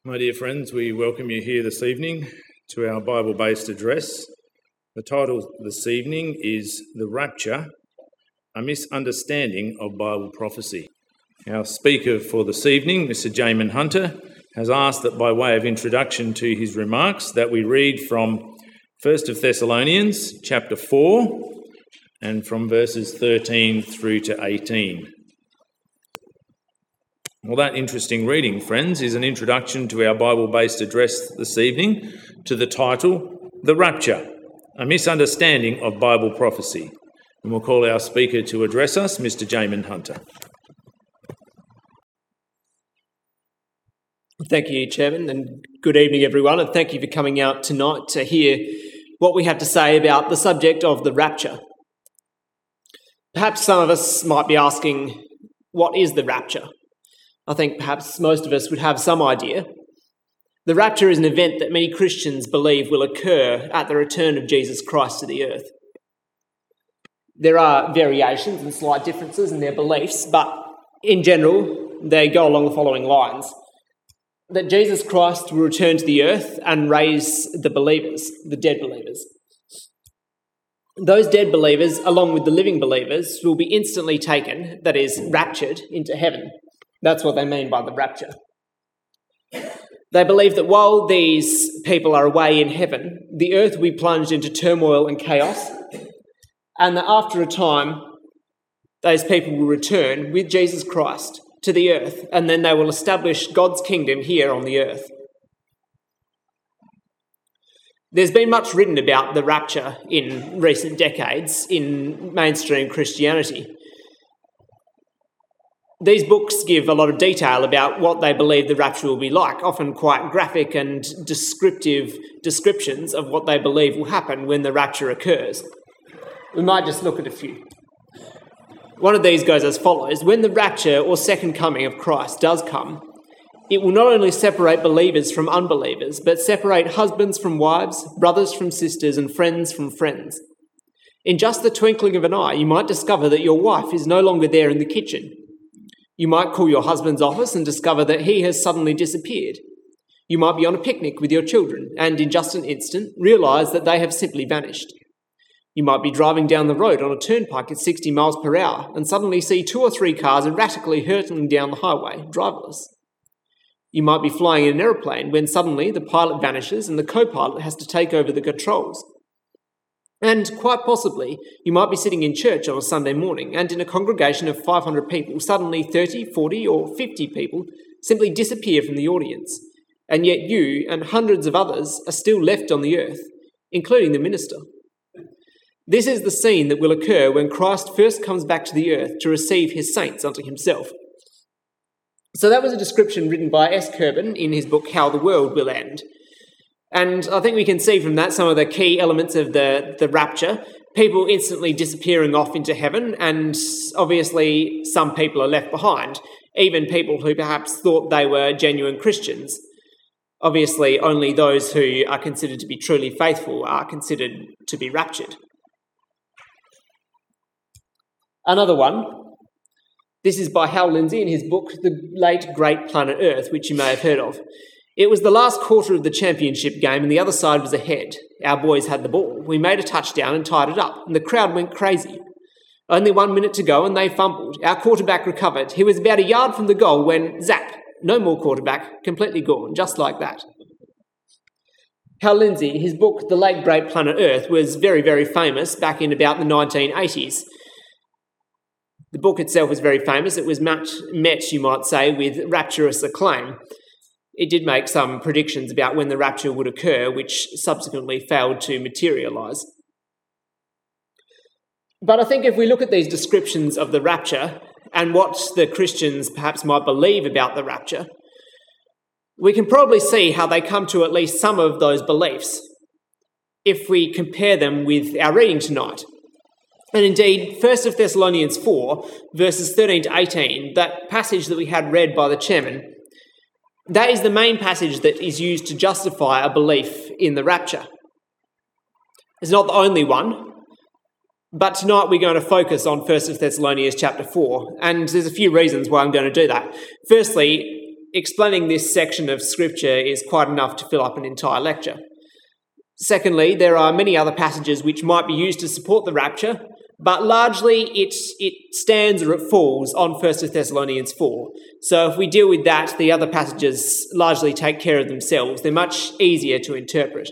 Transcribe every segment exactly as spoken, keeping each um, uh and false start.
My dear friends, we welcome you here this evening to our Bible-based address. The title this evening is The Rapture, a Misunderstanding of Bible Prophecy. Our speaker for this evening, Mister Jamin Hunter, has asked that by way of introduction to his remarks that we read from First of Thessalonians chapter four and from verses thirteen through to eighteen. Well, that interesting reading, friends, is an introduction to our Bible-based address this evening to the title, The Rapture, a Misunderstanding of Bible Prophecy. And we'll call our speaker to address us, Mister Jamin Hunter. Thank you, Chairman, and good evening, everyone, and thank you for coming out tonight to hear what we have to say about the subject of the rapture. Perhaps some of us might be asking, what is the rapture? I think perhaps most of us would have some idea. The rapture is an event that many Christians believe will occur at the return of Jesus Christ to the earth. There are variations and slight differences in their beliefs, but in general, they go along the following lines. That Jesus Christ will return to the earth and raise the believers, the dead believers. Those dead believers, along with the living believers, will be instantly taken, that is, raptured, into heaven. That's what they mean by the rapture. They believe that while these people are away in heaven, the earth will be plunged into turmoil and chaos, and that after a time, those people will return with Jesus Christ to the earth, and then they will establish God's kingdom here on the earth. There's been much written about the rapture in recent decades in mainstream Christianity. These books give a lot of detail about what they believe the rapture will be like, often quite graphic and descriptive descriptions of what they believe will happen when the rapture occurs. We might just look at a few. One of these goes as follows. When the rapture or second coming of Christ does come, it will not only separate believers from unbelievers, but separate husbands from wives, brothers from sisters, and friends from friends. In just the twinkling of an eye, you might discover that your wife is no longer there in the kitchen. You might call your husband's office and discover that he has suddenly disappeared. You might be on a picnic with your children and in just an instant realise that they have simply vanished. You might be driving down the road on a turnpike at sixty miles per hour and suddenly see two or three cars erratically hurtling down the highway, driverless. You might be flying in an aeroplane when suddenly the pilot vanishes and the co-pilot has to take over the controls. And quite possibly, you might be sitting in church on a Sunday morning and in a congregation of five hundred people, suddenly thirty, forty or fifty people simply disappear from the audience, and yet you and hundreds of others are still left on the earth, including the minister. This is the scene that will occur when Christ first comes back to the earth to receive his saints unto himself. So that was a description written by S. Kerben in his book, How the World Will End. And I think we can see from that some of the key elements of the, the rapture. People instantly disappearing off into heaven, and obviously some people are left behind, even people who perhaps thought they were genuine Christians. Obviously, only those who are considered to be truly faithful are considered to be raptured. Another one. This is by Hal Lindsey in his book, The Late Great Planet Earth, which you may have heard of. It was the last quarter of the championship game and the other side was ahead. Our boys had the ball. We made a touchdown and tied it up, and the crowd went crazy. Only one minute to go and they fumbled. Our quarterback recovered. He was about a yard from the goal when, zap, no more quarterback, completely gone, just like that. Hal Lindsey, his book, The Late Great Planet Earth, was very, very famous back in about the nineteen eighties. The book itself was very famous. It was met, met, you might say, with rapturous acclaim. It did make some predictions about when the rapture would occur, which subsequently failed to materialise. But I think if we look at these descriptions of the rapture and what the Christians perhaps might believe about the rapture, we can probably see how they come to at least some of those beliefs if we compare them with our reading tonight. And indeed, First of Thessalonians four, verses thirteen to eighteen, that passage that we had read by the chairman, that is the main passage that is used to justify a belief in the rapture. It's not the only one, but tonight we're going to focus on First of Thessalonians chapter four, and there's a few reasons why I'm going to do that. Firstly, explaining this section of Scripture is quite enough to fill up an entire lecture. Secondly, there are many other passages which might be used to support the rapture, but largely it, it stands or it falls on First Thessalonians four. So if we deal with that, the other passages largely take care of themselves. They're much easier to interpret.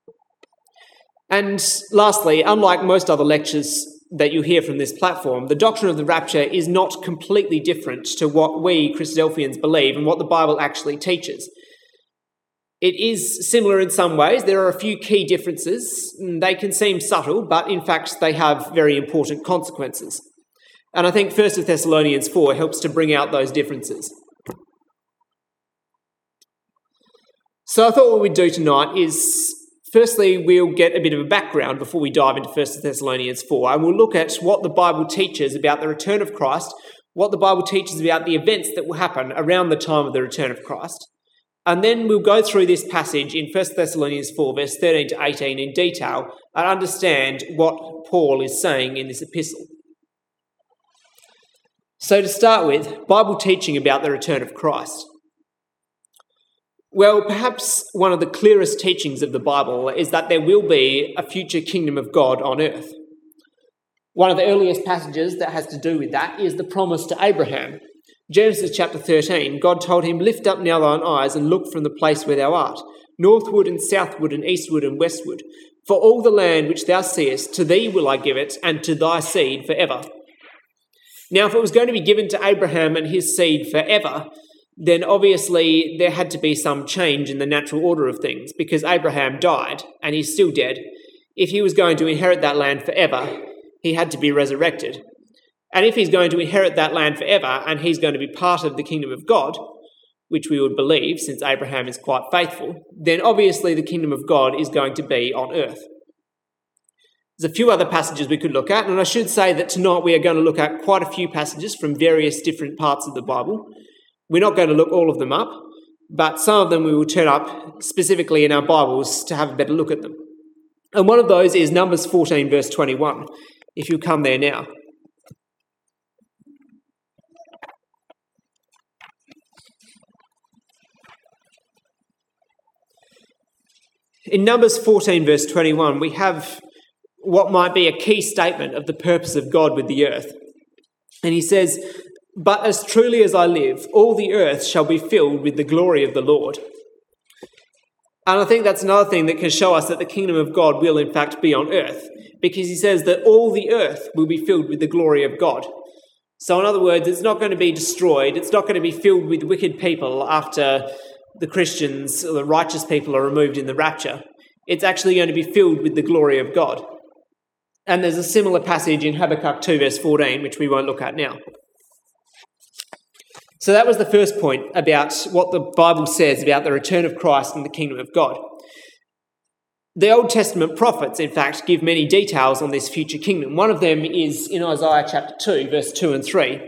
And lastly, unlike most other lectures that you hear from this platform, the doctrine of the rapture is not completely different to what we Christadelphians believe and what the Bible actually teaches. It is similar in some ways. There are a few key differences. They can seem subtle, but in fact they have very important consequences. And I think First Thessalonians four helps to bring out those differences. So I thought what we'd do tonight is, firstly, we'll get a bit of a background before we dive into First Thessalonians four, and we'll look at what the Bible teaches about the return of Christ, what the Bible teaches about the events that will happen around the time of the return of Christ. And then we'll go through this passage in First Thessalonians four, verse thirteen to eighteen in detail and understand what Paul is saying in this epistle. So to start with, Bible teaching about the return of Christ. Well, perhaps one of the clearest teachings of the Bible is that there will be a future kingdom of God on earth. One of the earliest passages that has to do with that is the promise to Abraham. Genesis chapter thirteen, God told him, "Lift up now thine eyes and look from the place where thou art, northward and southward and eastward and westward. For all the land which thou seest, to thee will I give it, and to thy seed forever." Now, if it was going to be given to Abraham and his seed forever, then obviously there had to be some change in the natural order of things, because Abraham died and he's still dead. If he was going to inherit that land forever, he had to be resurrected. And if he's going to inherit that land forever and he's going to be part of the kingdom of God, which we would believe since Abraham is quite faithful, then obviously the kingdom of God is going to be on earth. There's a few other passages we could look at, and I should say that tonight we are going to look at quite a few passages from various different parts of the Bible. We're not going to look all of them up, but some of them we will turn up specifically in our Bibles to have a better look at them. And one of those is Numbers fourteen, verse twenty-one, if you come there now. In Numbers fourteen, verse twenty-one, we have what might be a key statement of the purpose of God with the earth. And he says, "But as truly as I live, all the earth shall be filled with the glory of the Lord." And I think that's another thing that can show us that the kingdom of God will in fact be on earth, because he says that all the earth will be filled with the glory of God. So in other words, it's not going to be destroyed. It's not going to be filled with wicked people after the Christians or the righteous people are removed in the rapture. It's actually going to be filled with the glory of God. And there's a similar passage in Habakkuk two, verse fourteen, which we won't look at now. So that was the first point about what the Bible says about the return of Christ and the kingdom of God. The Old Testament prophets, in fact, give many details on this future kingdom. One of them is in Isaiah chapter two, verse two and three.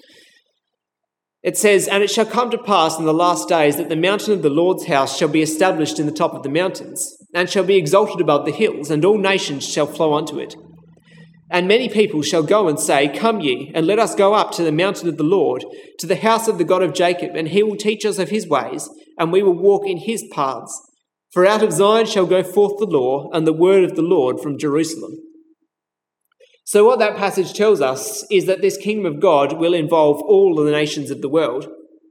It says, "And it shall come to pass in the last days that the mountain of the Lord's house shall be established in the top of the mountains, and shall be exalted above the hills, and all nations shall flow unto it. And many people shall go and say, Come ye, and let us go up to the mountain of the Lord, to the house of the God of Jacob, and he will teach us of his ways, and we will walk in his paths. For out of Zion shall go forth the law, and the word of the Lord from Jerusalem." So what that passage tells us is that this kingdom of God will involve all of the nations of the world,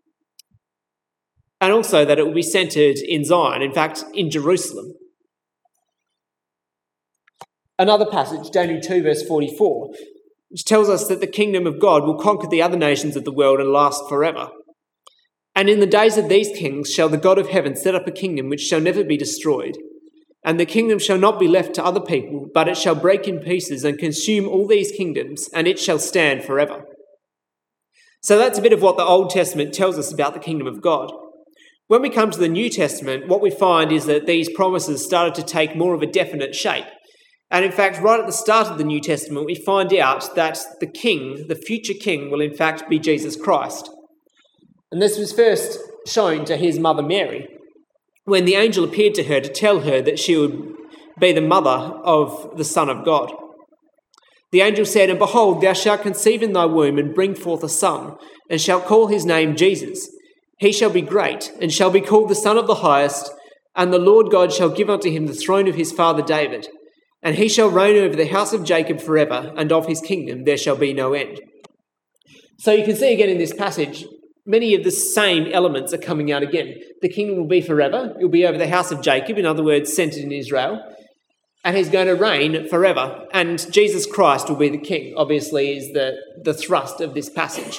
and also that it will be centred in Zion, in fact, in Jerusalem. Another passage, Daniel two, verse forty-four, which tells us that the kingdom of God will conquer the other nations of the world and last forever. "And in the days of these kings shall the God of heaven set up a kingdom which shall never be destroyed. And the kingdom shall not be left to other people, but it shall break in pieces and consume all these kingdoms, and it shall stand forever." So that's a bit of what the Old Testament tells us about the kingdom of God. When we come to the New Testament, what we find is that these promises started to take more of a definite shape. And in fact, right at the start of the New Testament, we find out that the king, the future king, will in fact be Jesus Christ. And this was first shown to his mother Mary, when the angel appeared to her to tell her that she would be the mother of the Son of God. The angel said, "And behold, thou shalt conceive in thy womb and bring forth a son, and shalt call his name Jesus. He shall be great, and shall be called the Son of the Highest, and the Lord God shall give unto him the throne of his father David, and he shall reign over the house of Jacob forever, and of his kingdom there shall be no end. So you can see again in this passage, many of the same elements are coming out again. The kingdom will be forever. It will be over the house of Jacob, in other words, centred in Israel. And he's going to reign forever. And Jesus Christ will be the king, obviously, is the, the thrust of this passage.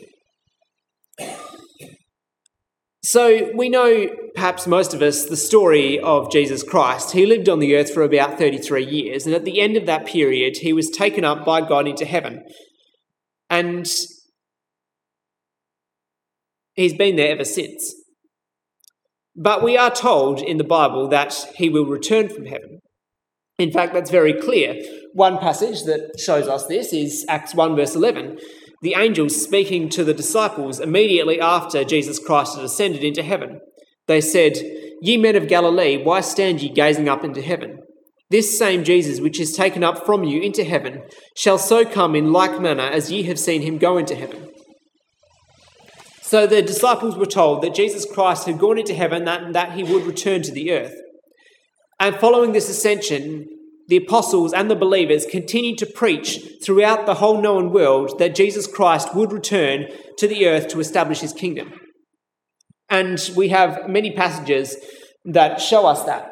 So we know, perhaps most of us, the story of Jesus Christ. He lived on the earth for about thirty-three years. And at the end of that period, he was taken up by God into heaven. And he's been there ever since. But we are told in the Bible that he will return from heaven. In fact, that's very clear. One passage that shows us this is Acts one verse eleven. The angels speaking to the disciples immediately after Jesus Christ had ascended into heaven. They said, "Ye men of Galilee, why stand ye gazing up into heaven? This same Jesus which is taken up from you into heaven shall so come in like manner as ye have seen him go into heaven." So the disciples were told that Jesus Christ had gone into heaven, that, that he would return to the earth. And following this ascension, the apostles and the believers continued to preach throughout the whole known world that Jesus Christ would return to the earth to establish his kingdom. And we have many passages that show us that.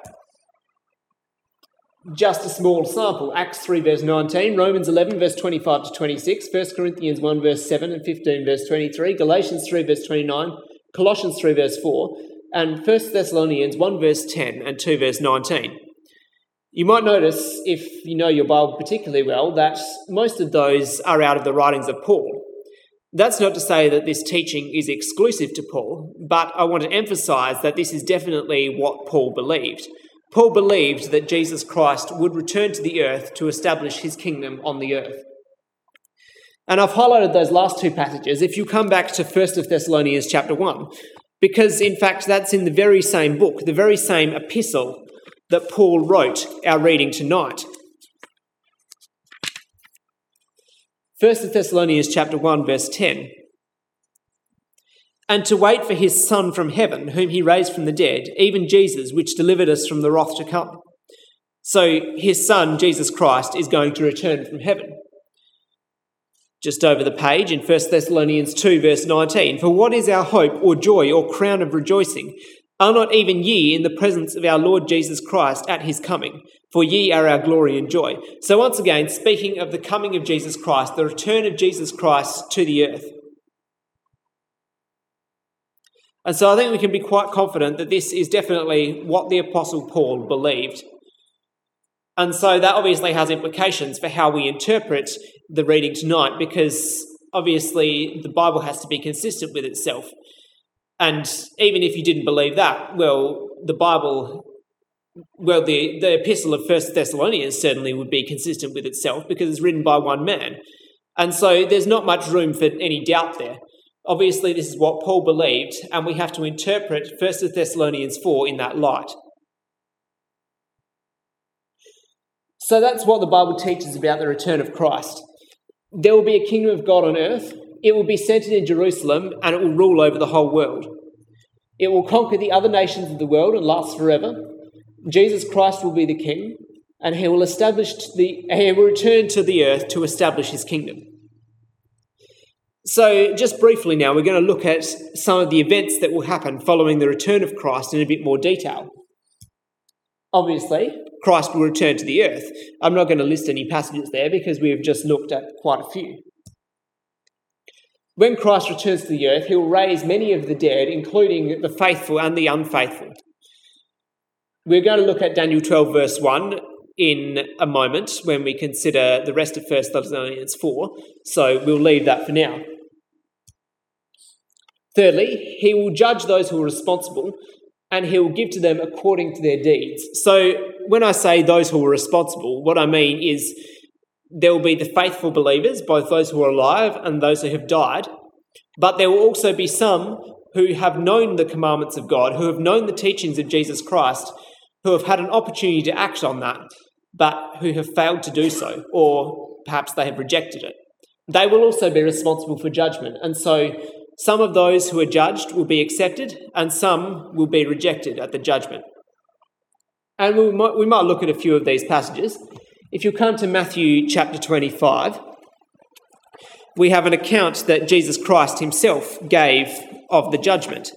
Just a small sample, Acts three verse nineteen, Romans eleven verse twenty-five to twenty-six, First Corinthians one verse seven and fifteen verse twenty-three, Galatians three verse twenty-nine, Colossians three verse four, and First Thessalonians one verse ten and two verse nineteen. You might notice, if you know your Bible particularly well, that most of those are out of the writings of Paul. That's not to say that this teaching is exclusive to Paul, but I want to emphasise that this is definitely what Paul believed. Paul believed that Jesus Christ would return to the earth to establish his kingdom on the earth. And I've highlighted those last two passages. If you come back to First Thessalonians chapter one, because in fact that's in the very same book, the very same epistle that Paul wrote our reading tonight. First Thessalonians chapter one verse ten. "And to wait for his Son from heaven, whom he raised from the dead, even Jesus, which delivered us from the wrath to come." So his Son, Jesus Christ, is going to return from heaven. Just over the page in First Thessalonians two verse nineteen, "For what is our hope or joy or crown of rejoicing? Are not even ye in the presence of our Lord Jesus Christ at his coming? For ye are our glory and joy." So once again, speaking of the coming of Jesus Christ, the return of Jesus Christ to the earth. And so I think we can be quite confident that this is definitely what the Apostle Paul believed. And so that obviously has implications for how we interpret the reading tonight, because obviously the Bible has to be consistent with itself. And even if you didn't believe that, well, the Bible, well, the, the epistle of First Thessalonians certainly would be consistent with itself because it's written by one man. And so there's not much room for any doubt there. Obviously, this is what Paul believed, and we have to interpret First Thessalonians four in that light. So that's what the Bible teaches about the return of Christ. There will be a kingdom of God on earth. It will be centred in Jerusalem, and it will rule over the whole world. It will conquer the other nations of the world and last forever. Jesus Christ will be the king, and he will establish the he will return to the earth to establish his kingdom. So just briefly now, we're going to look at some of the events that will happen following the return of Christ in a bit more detail. Obviously, Christ will return to the earth. I'm not going to list any passages there because we've just looked at quite a few. When Christ returns to the earth, he will raise many of the dead, including the faithful and the unfaithful. We're going to look at Daniel twelve verse one in a moment when we consider the rest of First Thessalonians four, so we'll leave that for now. Thirdly, he will judge those who are responsible, and he will give to them according to their deeds. So when I say those who are responsible, what I mean is there will be the faithful believers, both those who are alive and those who have died, but there will also be some who have known the commandments of God, who have known the teachings of Jesus Christ, who have had an opportunity to act on that, but who have failed to do so, or perhaps they have rejected it. They will also be responsible for judgment. And so Some of those who are judged will be accepted, and some will be rejected at the judgment. And we might, we might look at a few of these passages. If you come to Matthew chapter twenty-five, we have an account that Jesus Christ himself gave of the judgment.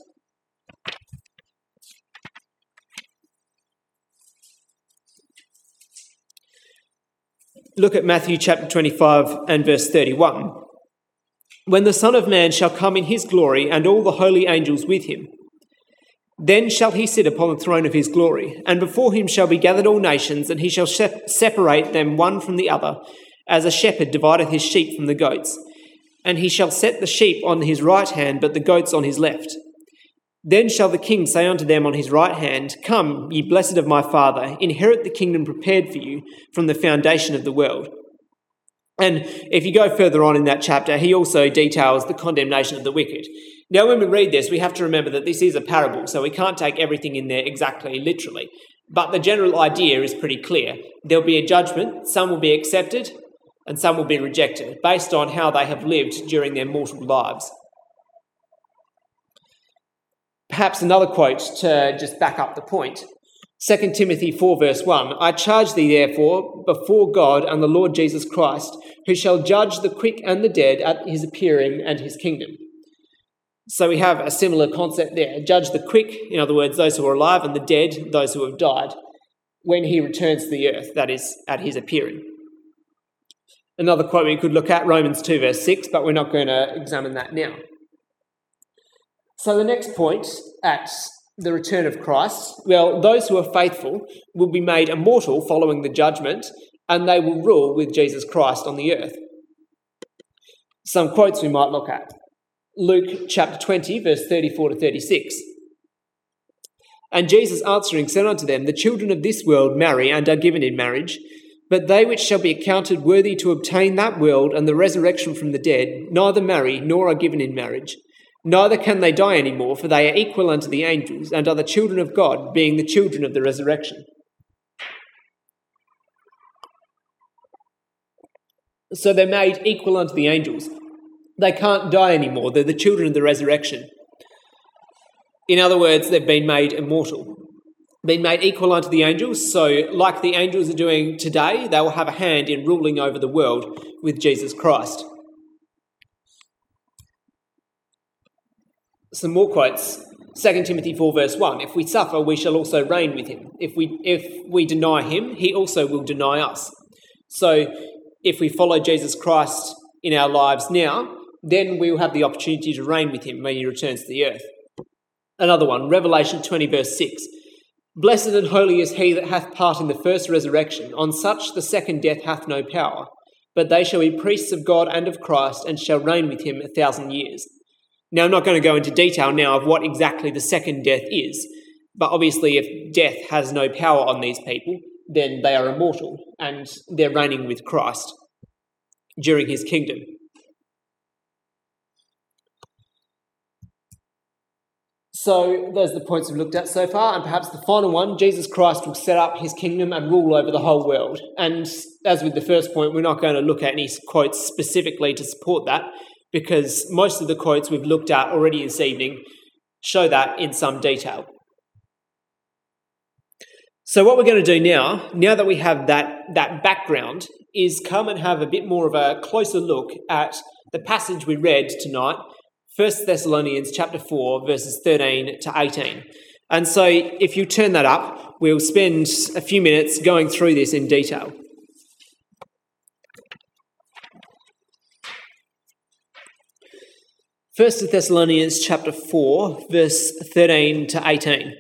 Look at Matthew chapter twenty-five and verse thirty-one. When the Son of Man shall come in his glory and all the holy angels with him, then shall he sit upon the throne of his glory, and before him shall be gathered all nations, and he shall se- separate them one from the other, as a shepherd divideth his sheep from the goats. And he shall set the sheep on his right hand, but the goats on his left. Then shall the king say unto them on his right hand, Come, ye blessed of my Father, inherit the kingdom prepared for you from the foundation of the world. And if you go further on in that chapter, he also details the condemnation of the wicked. Now, when we read this, we have to remember that this is a parable, so we can't take everything in there exactly literally. But the general idea is pretty clear. There'll be a judgment, some will be accepted, and some will be rejected, based on how they have lived during their mortal lives. Perhaps another quote to just back up the point. Second Timothy four verse one, I charge thee therefore before God and the Lord Jesus Christ, who shall judge the quick and the dead at his appearing and his kingdom. So we have a similar concept there. Judge the quick, in other words, those who are alive, and the dead, those who have died, when he returns to the earth, that is, at his appearing. Another quote we could look at, Romans two verse six, but we're not going to examine that now. So the next point, at the return of Christ, well, those who are faithful will be made immortal following the judgment, and they will rule with Jesus Christ on the earth. Some quotes we might look at. Luke chapter twenty, verse thirty-four to thirty-six. And Jesus answering said unto them, The children of this world marry and are given in marriage, but they which shall be accounted worthy to obtain that world and the resurrection from the dead, neither marry nor are given in marriage. Neither can they die any more, for they are equal unto the angels, and are the children of God, being the children of the resurrection. So they're made equal unto the angels. They can't die anymore. They're the children of the resurrection. In other words, they've been made immortal. Been made equal unto the angels, so like the angels are doing today, they will have a hand in ruling over the world with Jesus Christ. Some more quotes. Second Timothy four verse one, If we suffer, we shall also reign with him. If we if we deny him, he also will deny us. So if we follow Jesus Christ in our lives now, then we will have the opportunity to reign with him when he returns to the earth. Another one, Revelation twenty verse six, Blessed and holy is he that hath part in the first resurrection. On such the second death hath no power, but they shall be priests of God and of Christ, and shall reign with him a thousand years. Now, I'm not going to go into detail now of what exactly the second death is, but obviously if death has no power on these people, then they are immortal and they're reigning with Christ during his kingdom. So those are the points we've looked at so far, and perhaps the final one, Jesus Christ will set up his kingdom and rule over the whole world. And as with the first point, we're not going to look at any quotes specifically to support that, because most of the quotes we've looked at already this evening show that in some detail. So what we're going to do now, now that we have that, that background, is come and have a bit more of a closer look at the passage we read tonight, First Thessalonians chapter four, verses thirteen to eighteen. And so if you turn that up, we'll spend a few minutes going through this in detail. First Thessalonians chapter four, verse thirteen to eighteen.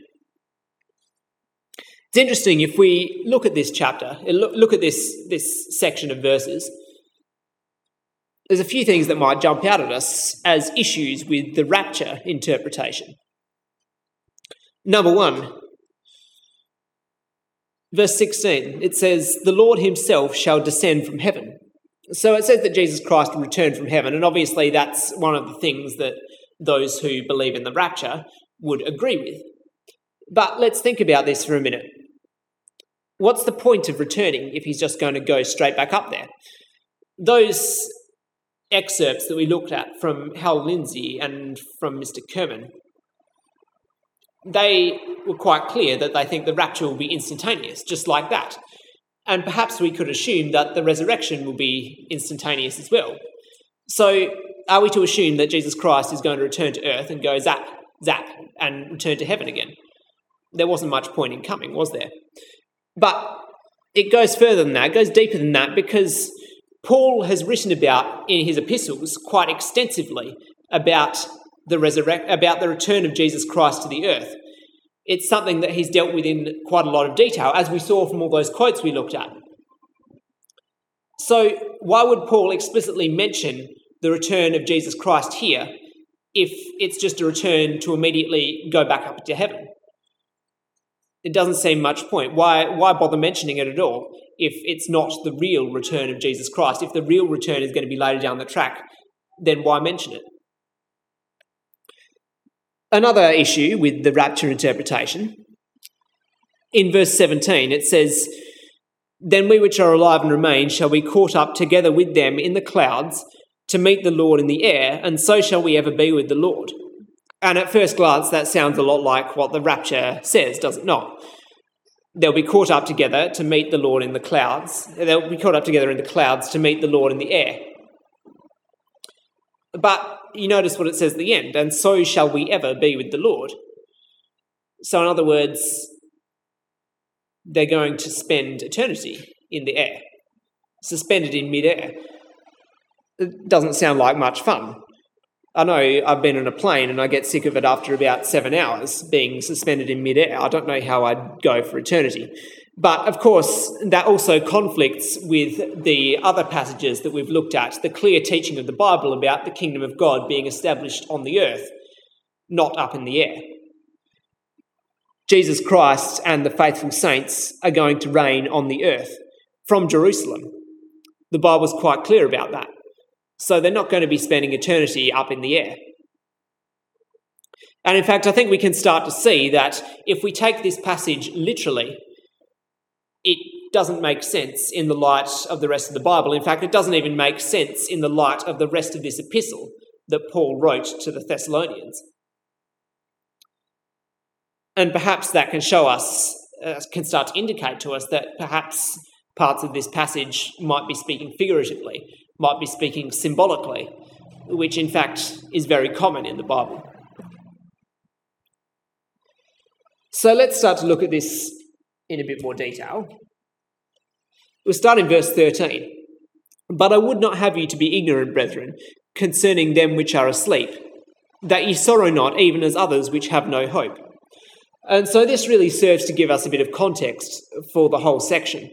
It's interesting, if we look at this chapter, look at this, this section of verses, there's a few things that might jump out at us as issues with the rapture interpretation. Number one, verse sixteen, it says, The Lord himself shall descend from heaven. So it says that Jesus Christ will return from heaven, and obviously that's one of the things that those who believe in the rapture would agree with. But let's think about this for a minute. What's the point of returning if he's just going to go straight back up there? Those excerpts that we looked at from Hal Lindsay and from Mister Kerman, they were quite clear that they think the rapture will be instantaneous, just like that. And perhaps we could assume that the resurrection will be instantaneous as well. So are we to assume that Jesus Christ is going to return to earth and go zap, zap, and return to heaven again? There wasn't much point in coming, was there? But it goes further than that, it goes deeper than that, because Paul has written about in his epistles quite extensively about the resurrect, about the return of Jesus Christ to the earth. It's something that he's dealt with in quite a lot of detail, as we saw from all those quotes we looked at. So why would Paul explicitly mention the return of Jesus Christ here if it's just a return to immediately go back up to heaven? It doesn't seem much point. Why, why bother mentioning it at all if it's not the real return of Jesus Christ? If the real return is going to be later down the track, then why mention it? Another issue with the rapture interpretation, in verse seventeen, it says, "Then we which are alive and remain shall be caught up together with them in the clouds to meet the Lord in the air, and so shall we ever be with the Lord." And at first glance, that sounds a lot like what the rapture says, does it not? They'll be caught up together to meet the Lord in the clouds. They'll be caught up together in the clouds to meet the Lord in the air. But you notice what it says at the end, "and so shall we ever be with the Lord." So in other words, they're going to spend eternity in the air, suspended in mid-air. It doesn't sound like much fun. I know I've been on a plane and I get sick of it after about seven hours being suspended in mid-air. I don't know how I'd go for eternity. But of course, that also conflicts with the other passages that we've looked at, the clear teaching of the Bible about the kingdom of God being established on the earth, not up in the air. Jesus Christ and the faithful saints are going to reign on the earth from Jerusalem. The Bible's quite clear about that. So they're not going to be spending eternity up in the air. And in fact, I think we can start to see that if we take this passage literally, it doesn't make sense in the light of the rest of the Bible. In fact, it doesn't even make sense in the light of the rest of this epistle that Paul wrote to the Thessalonians. And perhaps that can show us, uh, can start to indicate to us that perhaps parts of this passage might be speaking figuratively, might be speaking symbolically, which in fact is very common in the Bible. So let's start to look at this in a bit more detail. We'll start in verse thirteen. "But I would not have you to be ignorant, brethren, concerning them which are asleep, that ye sorrow not, even as others which have no hope." And so this really serves to give us a bit of context for the whole section.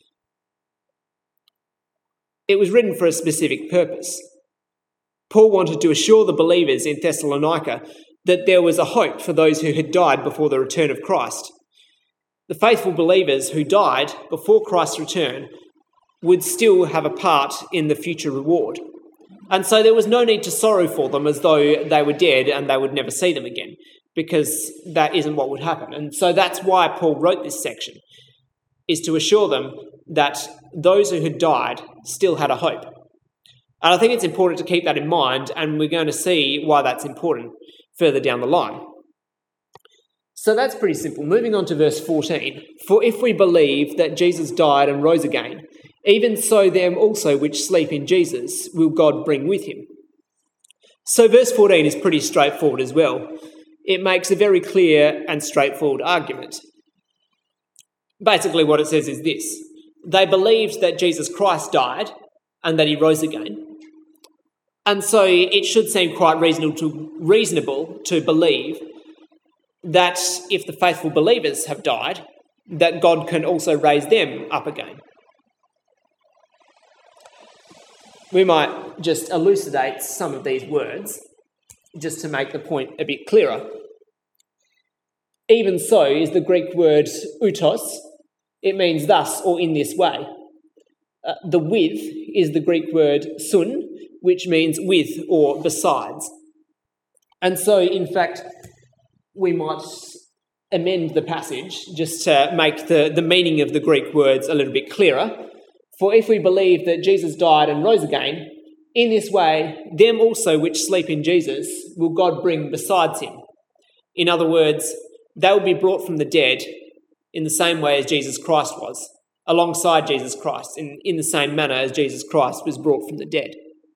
It was written for a specific purpose. Paul wanted to assure the believers in Thessalonica that there was a hope for those who had died before the return of Christ. The faithful believers who died before Christ's return would still have a part in the future reward. And so there was no need to sorrow for them as though they were dead and they would never see them again, because that isn't what would happen. And so that's why Paul wrote this section, is to assure them that those who had died still had a hope. And I think it's important to keep that in mind, and we're going to see why that's important further down the line. So that's pretty simple. Moving on to verse fourteen. "For if we believe that Jesus died and rose again, even so them also which sleep in Jesus will God bring with him." So verse fourteen is pretty straightforward as well. It makes a very clear and straightforward argument. Basically what it says is this: they believed that Jesus Christ died and that he rose again. And so it should seem quite reasonable to, reasonable to believe that if the faithful believers have died, that God can also raise them up again. We might just elucidate some of these words just to make the point a bit clearer. Even so is the Greek word outos. It means thus or in this way. Uh, the with is the Greek word sun, which means with or besides. And so, in fact, we might amend the passage just to make the, the meaning of the Greek words a little bit clearer. For if we believe that Jesus died and rose again, In this way, them also which sleep in Jesus will God bring besides him. In other words, they will be brought from the dead in the same way as Jesus Christ was, alongside Jesus Christ, in, in the same manner as Jesus Christ was brought from the dead.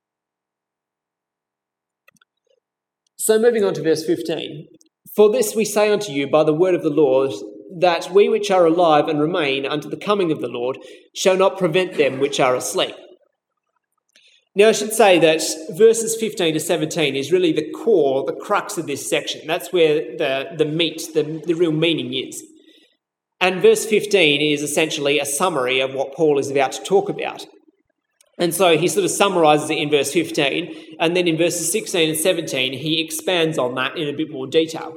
So moving on to verse fifteen. For this we say unto you by the word of the Lord, that we which are alive and remain unto the coming of the Lord shall not prevent them which are asleep. Now I should say that verses fifteen to seventeen is really the core, the crux of this section. That's where the, the meat, the, the real meaning is. And verse fifteen is essentially a summary of what Paul is about to talk about. And so he sort of summarises it in verse fifteen, and then in verses sixteen and seventeen, he expands on that in a bit more detail.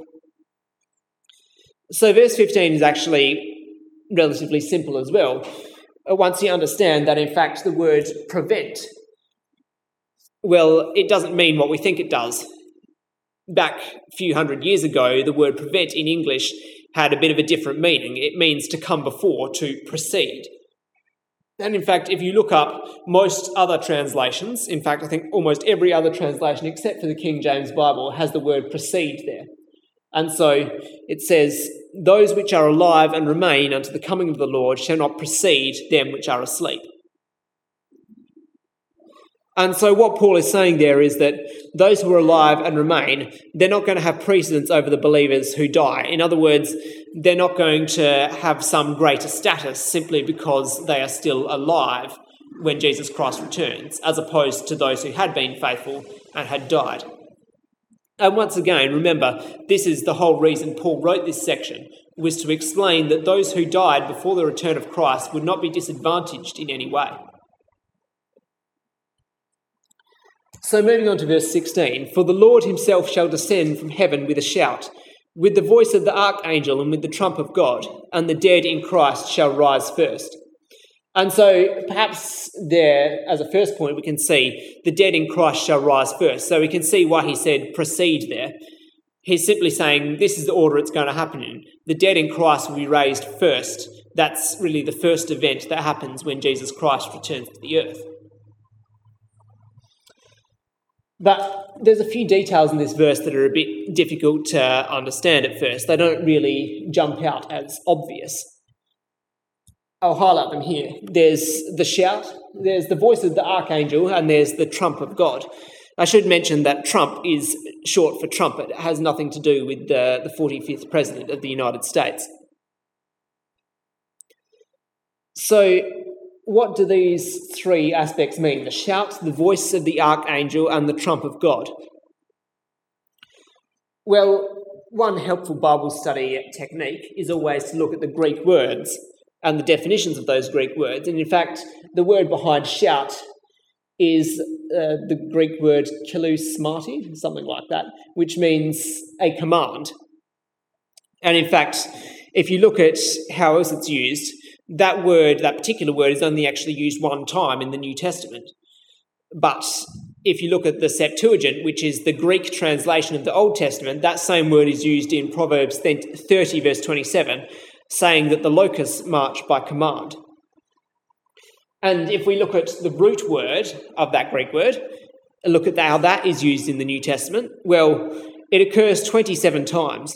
So verse fifteen is actually relatively simple as well, once you understand that, in fact, the word prevent, well, it doesn't mean what we think it does. Back a few hundred years ago, the word prevent in English had a bit of a different meaning. It means to come before, to precede. And in fact, if you look up most other translations, in fact, I think almost every other translation except for the King James Bible has the word precede there. And so it says, those which are alive and remain unto the coming of the Lord shall not precede them which are asleep. And so what Paul is saying there is that those who are alive and remain, they're not going to have precedence over the believers who die. In other words, they're not going to have some greater status simply because they are still alive when Jesus Christ returns, as opposed to those who had been faithful and had died. And once again, remember, this is the whole reason Paul wrote this section, was to explain that those who died before the return of Christ would not be disadvantaged in any way. So moving on to verse sixteen, for the Lord himself shall descend from heaven with a shout, with the voice of the archangel and with the trump of God, and the dead in Christ shall rise first. And so perhaps there, as a first point, we can see the dead in Christ shall rise first. So we can see why he said proceed there. He's simply saying this is the order it's going to happen in. The dead in Christ will be raised first. That's really the first event that happens when Jesus Christ returns to the earth. But there's a few details in this verse that are a bit difficult to understand at first. They don't really jump out as obvious. I'll highlight them here. There's the shout, there's the voice of the archangel, and there's the trump of God. I should mention that trump is short for trumpet. It has nothing to do with the, the forty-fifth President of the United States. So what do these three aspects mean? The shout, the voice of the archangel, and the trump of God. Well, one helpful Bible study technique is always to look at the Greek words and the definitions of those Greek words. And in fact, the word behind shout is uh, the Greek word kilousmati, something like that, which means a command. And in fact, if you look at how else it's used, that word, that particular word, is only actually used one time in the New Testament. But if you look at the Septuagint, which is the Greek translation of the Old Testament, that same word is used in Proverbs thirty, verse twenty-seven, saying that the locusts march by command. And if we look at the root word of that Greek word, and look at how that is used in the New Testament, well, it occurs twenty-seven times.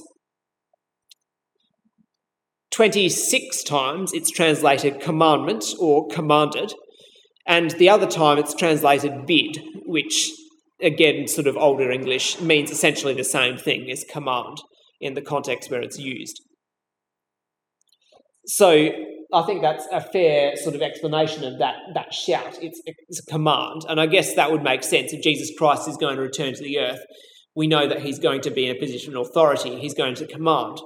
twenty-six times it's translated commandment or commanded, and the other time it's translated bid, which, again, sort of older English, means essentially the same thing as command in the context where it's used. So I think that's a fair sort of explanation of that, that shout. It's, it's a command, and I guess that would make sense. If Jesus Christ is going to return to the earth, we know that he's going to be in a position of authority. He's going to command.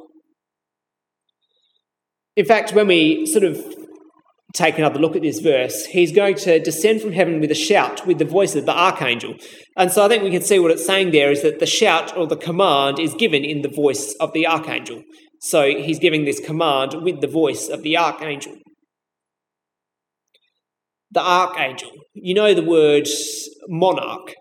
In fact, when we sort of take another look at this verse, he's going to descend from heaven with a shout, with the voice of the archangel. And so I think we can see what it's saying there is that the shout or the command is given in the voice of the archangel. So he's giving this command with the voice of the archangel. The archangel. You know the word monarch.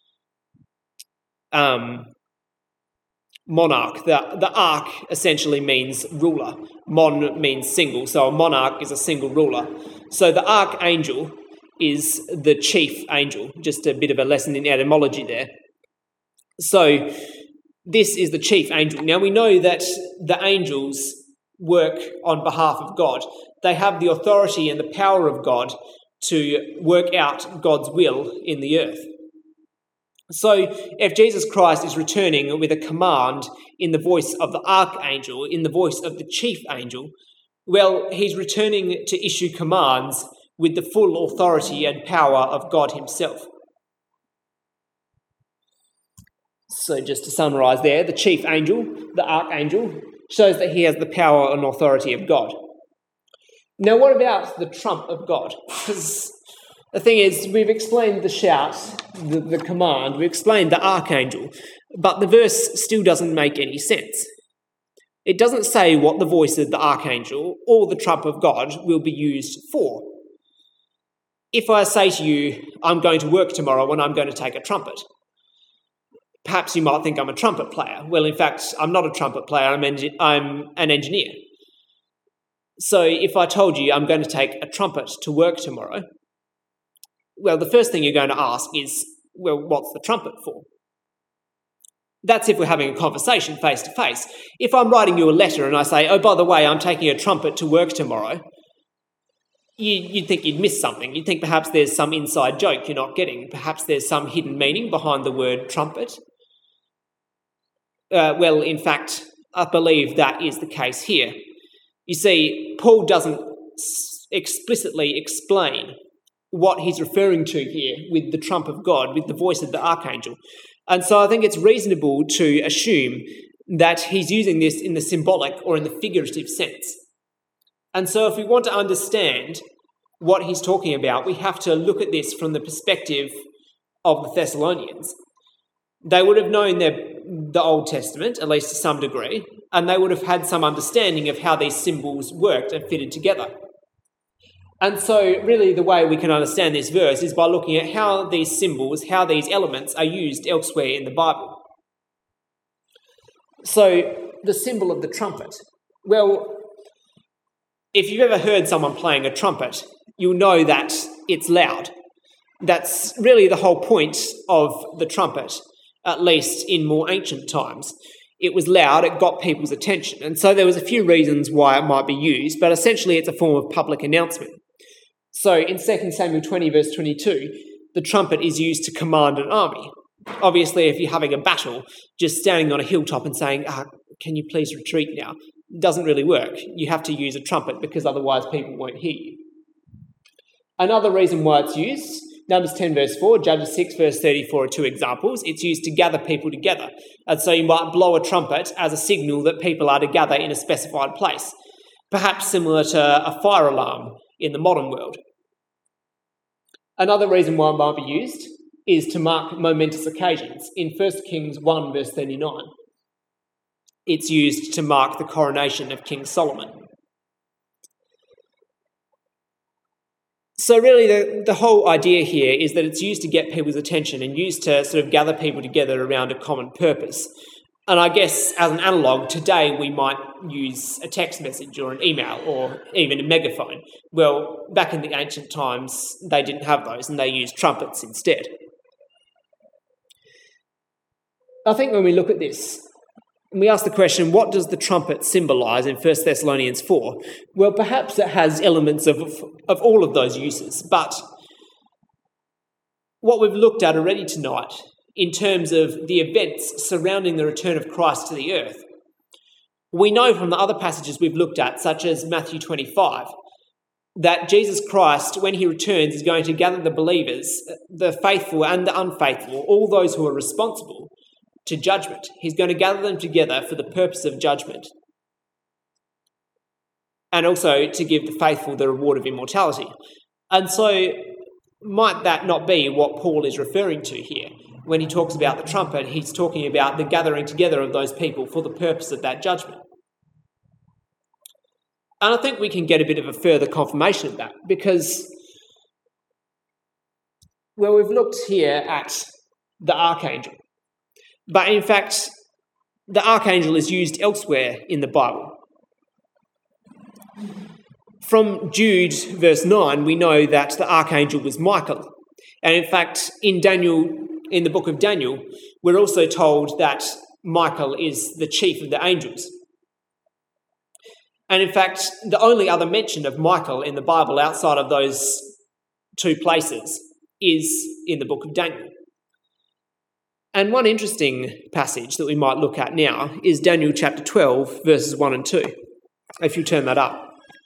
Um, monarch. The, the arch essentially means ruler. Mon means single. So a monarch is a single ruler. So the archangel is the chief angel. Just a bit of a lesson in etymology there. So this is the chief angel. Now we know that the angels work on behalf of God. They have the authority and the power of God to work out God's will in the earth. So if Jesus Christ is returning with a command in the voice of the archangel, in the voice of the chief angel, well, he's returning to issue commands with the full authority and power of God himself. So just to summarise there, the chief angel, the archangel, shows that he has the power and authority of God. Now, what about the trump of God? Because the thing is, we've explained the shout, the, the command, we've explained the archangel, but the verse still doesn't make any sense. It doesn't say what the voice of the archangel or the trump of God will be used for. If I say to you, I'm going to work tomorrow and I'm going to take a trumpet, perhaps you might think I'm a trumpet player. Well, in fact, I'm not a trumpet player, I'm, engi- I'm an engineer. So if I told you I'm going to take a trumpet to work tomorrow, well, the first thing you're going to ask is, well, what's the trumpet for? That's if we're having a conversation face to face. If I'm writing you a letter and I say, oh, by the way, I'm taking a trumpet to work tomorrow, you, you'd think you'd miss something. You'd think perhaps there's some inside joke you're not getting. Perhaps there's some hidden meaning behind the word trumpet. Uh, well, in fact, I believe that is the case here. You see, Paul doesn't explicitly explain what he's referring to here with the trump of God, with the voice of the archangel. And so I think it's reasonable to assume that he's using this in the symbolic or in the figurative sense. And so if we want to understand what he's talking about, we have to look at this from the perspective of the Thessalonians. They would have known their, the Old Testament, at least to some degree, and they would have had some understanding of how these symbols worked and fitted together. And so really the way we can understand this verse is by looking at how these symbols, how these elements are used elsewhere in the Bible. So the symbol of the trumpet. Well, if you've ever heard someone playing a trumpet, you'll know that it's loud. That's really the whole point of the trumpet, at least in more ancient times. It was loud, it got people's attention. And so there was a few reasons why it might be used, but essentially it's a form of public announcement. So in Second Samuel twenty, verse twenty-two, the trumpet is used to command an army. Obviously, if you're having a battle, just standing on a hilltop and saying, ah, can you please retreat now, doesn't really work. You have to use a trumpet because otherwise people won't hear you. Another reason why it's used, Numbers ten, verse four, Judges six, verse thirty-four are two examples. It's used to gather people together. And so you might blow a trumpet as a signal that people are to gather in a specified place, perhaps similar to a fire alarm in the modern world. Another reason why it might be used is to mark momentous occasions. In First Kings one, verse thirty-nine, it's used to mark the coronation of King Solomon. So really the, the whole idea here is that it's used to get people's attention and used to sort of gather people together around a common purpose. And I guess as an analogue, today we might use a text message or an email or even a megaphone. Well, back in the ancient times, they didn't have those and they used trumpets instead. I think when we look at this, and we ask the question, what does the trumpet symbolise in First Thessalonians four? Well, perhaps it has elements of, of all of those uses, but what we've looked at already tonight in terms of the events surrounding the return of Christ to the earth, we know from the other passages we've looked at, such as Matthew twenty-five, that Jesus Christ, when he returns, is going to gather the believers, the faithful and the unfaithful, all those who are responsible, to judgment. He's going to gather them together for the purpose of judgment, and also to give the faithful the reward of immortality. And so might that not be what Paul is referring to here? When he talks about the trumpet, he's talking about the gathering together of those people for the purpose of that judgment. And I think we can get a bit of a further confirmation of that because, well, we've looked here at the archangel. But in fact, the archangel is used elsewhere in the Bible. From Jude verse nine, we know that the archangel was Michael. And in fact, in Daniel, in the book of Daniel, we're also told that Michael is the chief of the angels. And in fact, the only other mention of Michael in the Bible outside of those two places is in the book of Daniel. And one interesting passage that we might look at now is Daniel chapter twelve, verses one and two. If you turn that up.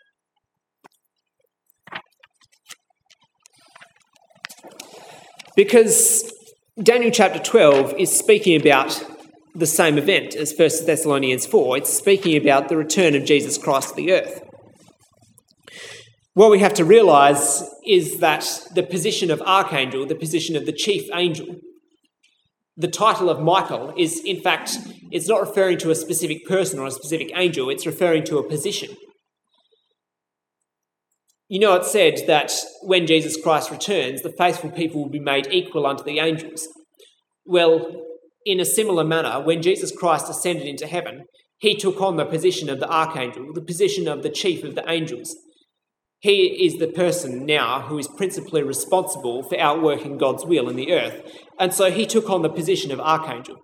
Because Daniel chapter twelve is speaking about the same event as First Thessalonians four. It's speaking about the return of Jesus Christ to the earth. What we have to realise is that the position of archangel, the position of the chief angel, the title of Michael is, in fact, it's not referring to a specific person or a specific angel, it's referring to a position. You know, it's said that when Jesus Christ returns, the faithful people will be made equal unto the angels. Well, in a similar manner, when Jesus Christ ascended into heaven, he took on the position of the archangel, the position of the chief of the angels. He is the person now who is principally responsible for outworking God's will in the earth. And so he took on the position of archangel.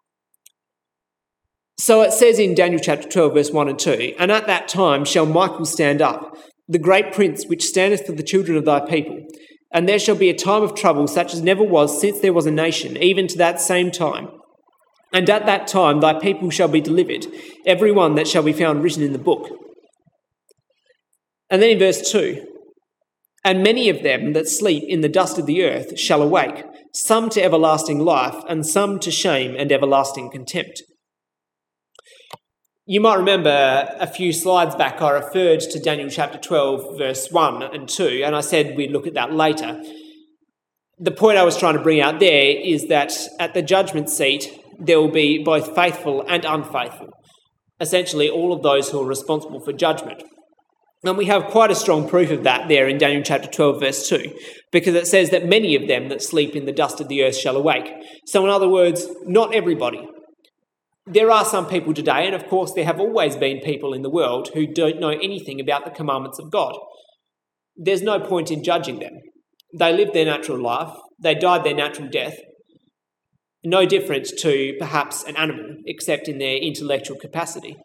So it says in Daniel chapter twelve, verse one and two, "And at that time shall Michael stand up, the great prince which standeth for the children of thy people. And there shall be a time of trouble such as never was since there was a nation, even to that same time. And at that time thy people shall be delivered, every one that shall be found written in the book." And then in verse two, "And many of them that sleep in the dust of the earth shall awake, some to everlasting life, and some to shame and everlasting contempt." You might remember a few slides back I referred to Daniel chapter twelve, verse one and two, and I said we'd look at that later. The point I was trying to bring out there is that at the judgment seat, there will be both faithful and unfaithful, essentially all of those who are responsible for judgment. And we have quite a strong proof of that there in Daniel chapter twelve, verse two, because it says that many of them that sleep in the dust of the earth shall awake. So in other words, not everybody. There are some people today, and of course there have always been people in the world who don't know anything about the commandments of God. There's no point in judging them. They lived their natural life, they died their natural death, no different to perhaps an animal, except in their intellectual capacity.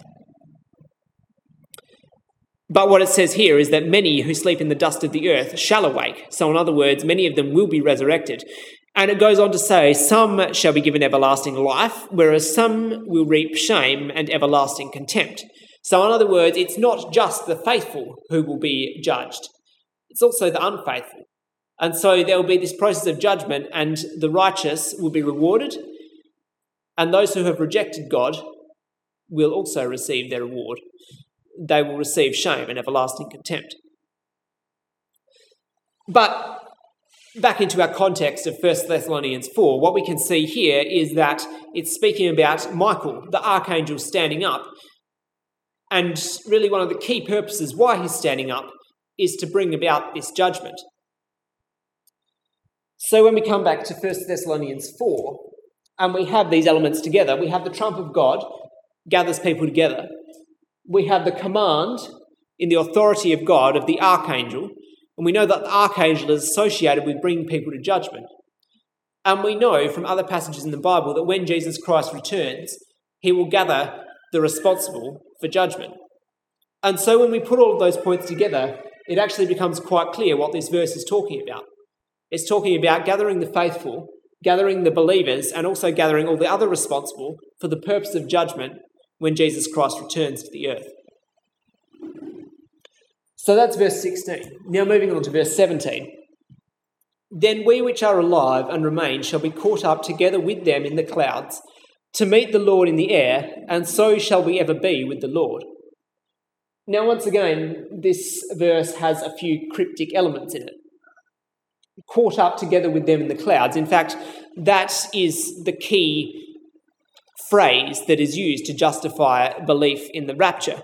But what it says here is that many who sleep in the dust of the earth shall awake. So in other words, many of them will be resurrected. And it goes on to say, some shall be given everlasting life, whereas some will reap shame and everlasting contempt. So in other words, it's not just the faithful who will be judged. It's also the unfaithful. And so there will be this process of judgment, and the righteous will be rewarded, and those who have rejected God will also receive their reward. They will receive shame and everlasting contempt. But back into our context of First Thessalonians four, what we can see here is that it's speaking about Michael, the archangel, standing up. And really one of the key purposes why he's standing up is to bring about this judgment. So when we come back to First Thessalonians four, and we have these elements together, we have the trump of God, gathers people together. We have the command in the authority of God of the archangel, and we know that the archangel is associated with bringing people to judgment. And we know from other passages in the Bible that when Jesus Christ returns, he will gather the responsible for judgment. And so when we put all of those points together, it actually becomes quite clear what this verse is talking about. It's talking about gathering the faithful, gathering the believers, and also gathering all the other responsible for the purpose of judgment when Jesus Christ returns to the earth. So that's verse sixteen. Now moving on to verse seventeen. "Then we which are alive and remain shall be caught up together with them in the clouds, to meet the Lord in the air, and so shall we ever be with the Lord." Now once again, this verse has a few cryptic elements in it. Caught up together with them in the clouds. In fact, that is the key phrase that is used to justify belief in the rapture.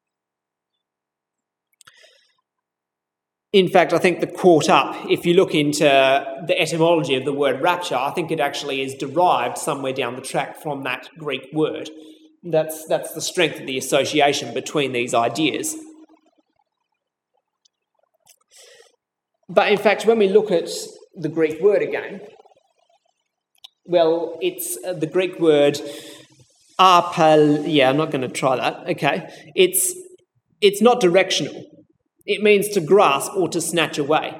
In fact, I think the caught up, if you look into the etymology of the word rapture, I think it actually is derived somewhere down the track from that Greek word. That's, that's the strength of the association between these ideas. But in fact, when we look at the Greek word again, well, it's uh, the Greek word arpal. Yeah, I'm not going to try that. Okay, it's it's not directional. It means to grasp or to snatch away.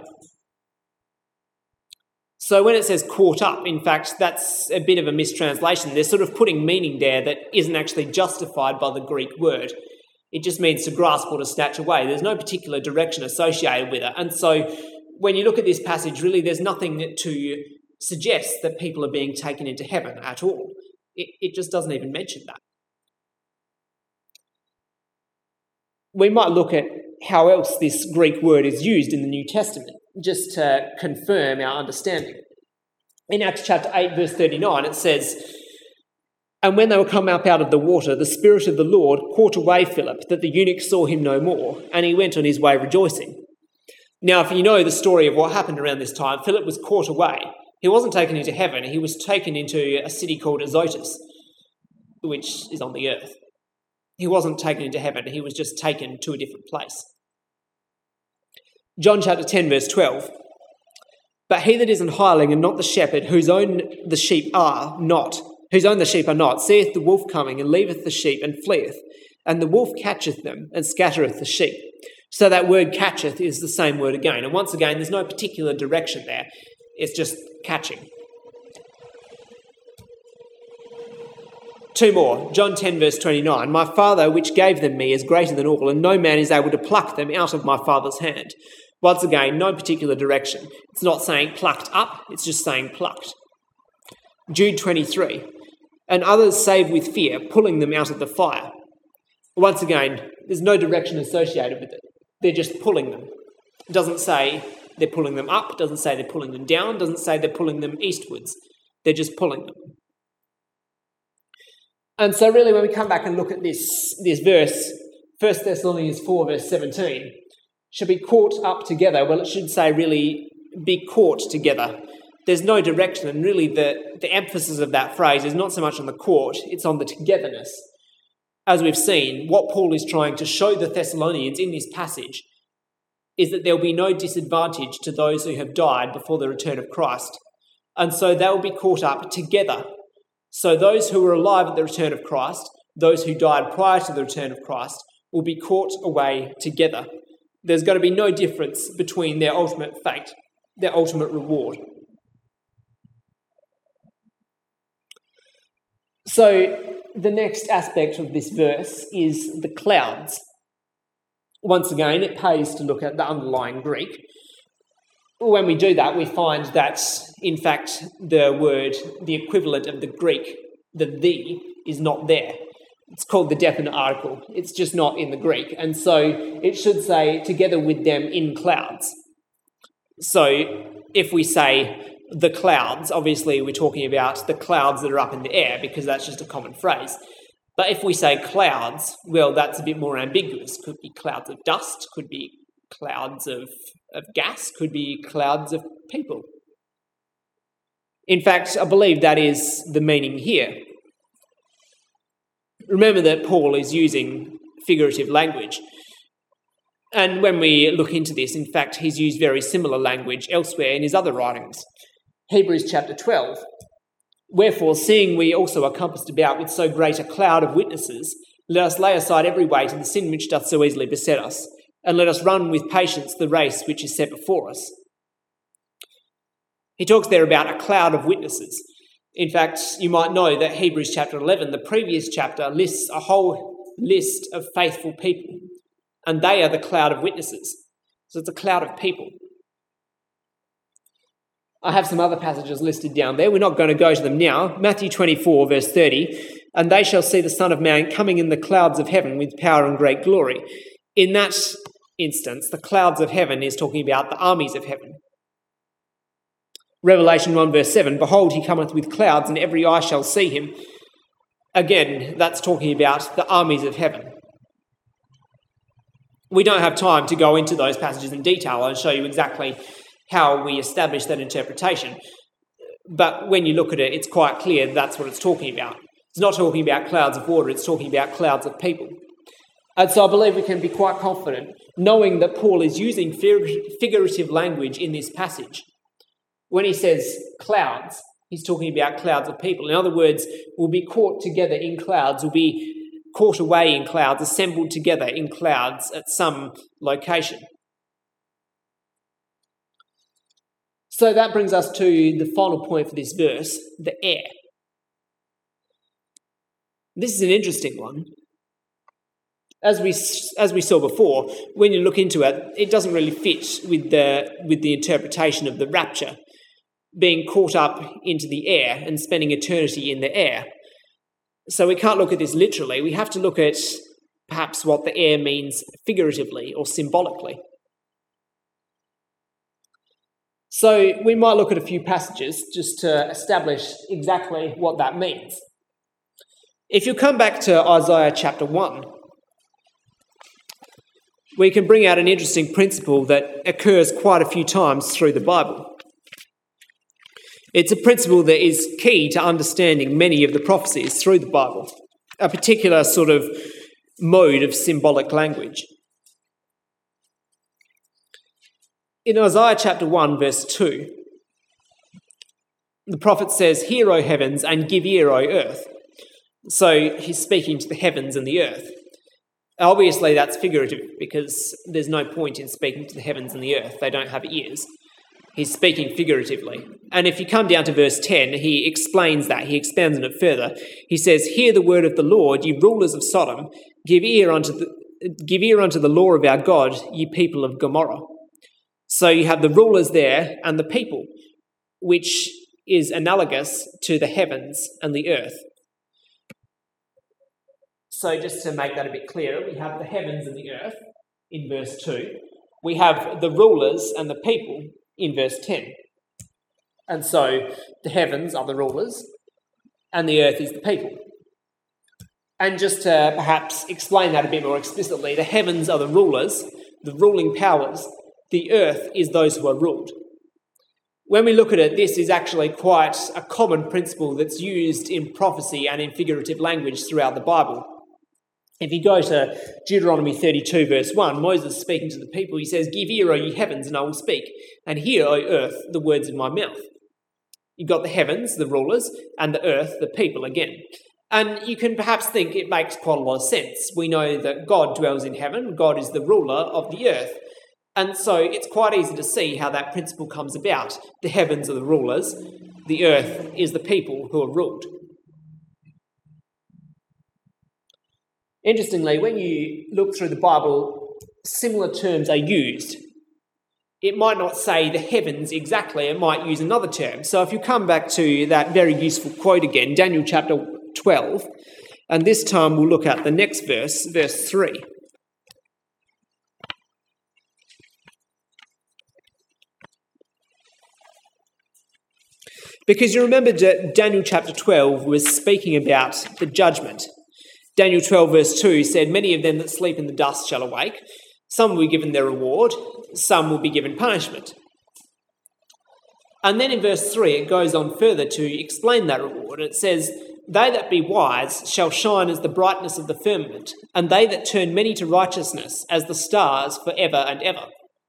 So when it says caught up, in fact, that's a bit of a mistranslation. They're sort of putting meaning there that isn't actually justified by the Greek word. It just means to grasp or to snatch away. There's no particular direction associated with it. And so when you look at this passage, really there's nothing to suggest that people are being taken into heaven at all. It, it just doesn't even mention that. We might look at how else this Greek word is used in the New Testament, just to confirm our understanding. In Acts chapter eight, verse thirty-nine, it says, "And when they were come up out of the water, the Spirit of the Lord caught away Philip, that the eunuch saw him no more, and he went on his way rejoicing." Now, if you know the story of what happened around this time, Philip was caught away. He wasn't taken into heaven, he was taken into a city called Azotus, which is on the earth. He wasn't taken into heaven, he was just taken to a different place. John chapter ten, verse twelve. "But he that is an hireling and not the shepherd, whose own the sheep are not, whose own the sheep are not, seeth the wolf coming, and leaveth the sheep, and fleeth. And the wolf catcheth them, and scattereth the sheep." So that word catcheth is the same word again. And once again, there's no particular direction there. It's just catching. Two more. John ten, verse twenty-nine. "My Father, which gave them me, is greater than all, and no man is able to pluck them out of my Father's hand." Once again, no particular direction. It's not saying plucked up, it's just saying plucked. Jude twenty-three. "And others save with fear, pulling them out of the fire." Once again, there's no direction associated with it. They're just pulling them. It doesn't say they're pulling them up, doesn't say they're pulling them down, doesn't say they're pulling them eastwards. They're just pulling them. And so really when we come back and look at this, this verse, First Thessalonians four, verse seventeen, should be caught up together. Well, it should say really be caught together. There's no direction, and really the, the emphasis of that phrase is not so much on the caught, it's on the togetherness. As we've seen, what Paul is trying to show the Thessalonians in this passage is that there will be no disadvantage to those who have died before the return of Christ. And so they will be caught up together. So those who were alive at the return of Christ, those who died prior to the return of Christ, will be caught away together. There's going to be no difference between their ultimate fate, their ultimate reward. So the next aspect of this verse is the clouds. Once again, it pays to look at the underlying Greek. When we do that, we find that, in fact, the word, the equivalent of the Greek, the the, is not there. It's called the definite article. It's just not in the Greek. And so it should say, together with them in clouds. So if we say the clouds, obviously we're talking about the clouds that are up in the air, because that's just a common phrase. But if we say clouds, well, that's a bit more ambiguous. Could be clouds of dust, could be clouds of, of gas, could be clouds of people. In fact, I believe that is the meaning here. Remember that Paul is using figurative language. And when we look into this, in fact, he's used very similar language elsewhere in his other writings. Hebrews chapter twelve. "Wherefore, seeing we also are compassed about with so great a cloud of witnesses, let us lay aside every weight and the sin which doth so easily beset us, and let us run with patience the race which is set before us." He talks there about a cloud of witnesses. In fact, you might know that Hebrews chapter eleven, the previous chapter, lists a whole list of faithful people, and they are the cloud of witnesses. So it's a cloud of people. I have some other passages listed down there. We're not going to go to them now. Matthew twenty-four, verse thirty, "And they shall see the Son of Man coming in the clouds of heaven with power and great glory." In that instance, the clouds of heaven is talking about the armies of heaven. Revelation one, verse seven, "Behold, he cometh with clouds, and every eye shall see him." Again, that's talking about the armies of heaven. We don't have time to go into those passages in detail and show you exactly how we establish that interpretation. But when you look at it, it's quite clear that's what it's talking about. It's not talking about clouds of water, it's talking about clouds of people. And so I believe we can be quite confident, knowing that Paul is using figurative language in this passage. When he says clouds, he's talking about clouds of people. In other words, we'll be caught together in clouds, we'll be caught away in clouds, assembled together in clouds at some location. So that brings us to the final point for this verse, the air. This is an interesting one. As we as we saw before, when you look into it, it doesn't really fit with the with the interpretation of the rapture, being caught up into the air and spending eternity in the air. So we can't look at this literally. We have to look at perhaps what the air means figuratively or symbolically. So we might look at a few passages just to establish exactly what that means. If you come back to Isaiah chapter one, we can bring out an interesting principle that occurs quite a few times through the Bible. It's a principle that is key to understanding many of the prophecies through the Bible, a particular sort of mode of symbolic language. In Isaiah chapter one, verse two, the prophet says, "Hear, O heavens, and give ear, O earth." So he's speaking to the heavens and the earth. Obviously, that's figurative because there's no point in speaking to the heavens and the earth. They don't have ears. He's speaking figuratively. And if you come down to verse ten, he explains that. He expands on it further. He says, "Hear the word of the Lord, ye rulers of Sodom. Give ear unto the, give ear unto the law of our God, ye people of Gomorrah." So you have the rulers there and the people, which is analogous to the heavens and the earth. So just to make that a bit clearer, we have the heavens and the earth in verse two. We have the rulers and the people in verse ten. And so the heavens are the rulers and the earth is the people. And just to perhaps explain that a bit more explicitly, the heavens are the rulers, the ruling powers. The earth is those who are ruled. When we look at it, this is actually quite a common principle that's used in prophecy and in figurative language throughout the Bible. If you go to Deuteronomy thirty-two, verse one, Moses speaking to the people, he says, "Give ear, O ye heavens, and I will speak, and hear, O earth, the words of my mouth." You've got the heavens, the rulers, and the earth, the people again. And you can perhaps think it makes quite a lot of sense. We know that God dwells in heaven, God is the ruler of the earth. And so it's quite easy to see how that principle comes about. The heavens are the rulers, the earth is the people who are ruled. Interestingly, when you look through the Bible, similar terms are used. It might not say the heavens exactly, it might use another term. So if you come back to that very useful quote again, Daniel chapter twelve, and this time we'll look at the next verse, verse three. Because you remember Daniel chapter twelve was speaking about the judgment. Daniel twelve verse two said, "Many of them that sleep in the dust shall awake. Some will be given their reward, some will be given punishment." And then in verse three, it goes on further to explain that reward. It says, "They that be wise shall shine as the brightness of the firmament, and they that turn many to righteousness as the stars for ever and ever."